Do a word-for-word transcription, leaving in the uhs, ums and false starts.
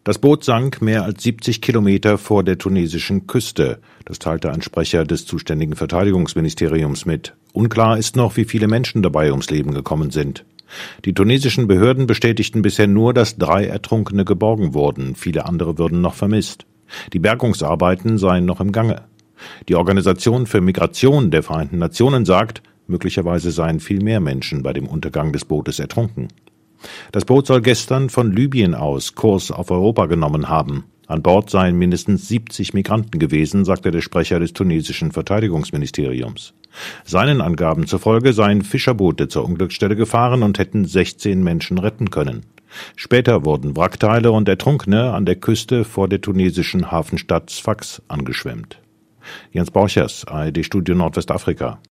Das Boot sank mehr als siebzig Kilometer vor der tunesischen Küste. Das teilte ein Sprecher des zuständigen Verteidigungsministeriums mit. Unklar ist noch, wie viele Menschen dabei ums Leben gekommen sind. Die tunesischen Behörden bestätigten bisher nur, dass drei Ertrunkene geborgen wurden. Viele andere würden noch vermisst. Die Bergungsarbeiten seien noch im Gange. Die Organisation für Migration der Vereinten Nationen sagt, möglicherweise seien viel mehr Menschen bei dem Untergang des Bootes ertrunken. Das Boot soll gestern von Libyen aus Kurs auf Europa genommen haben. An Bord seien mindestens siebzig Migranten gewesen, sagte der Sprecher des tunesischen Verteidigungsministeriums. Seinen Angaben zufolge seien Fischerboote zur Unglücksstelle gefahren und hätten sechzehn Menschen retten können. Später wurden Wrackteile und Ertrunkene an der Küste vor der tunesischen Hafenstadt Sfax angeschwemmt. Jens Borchers, A R D Studio Nordwestafrika.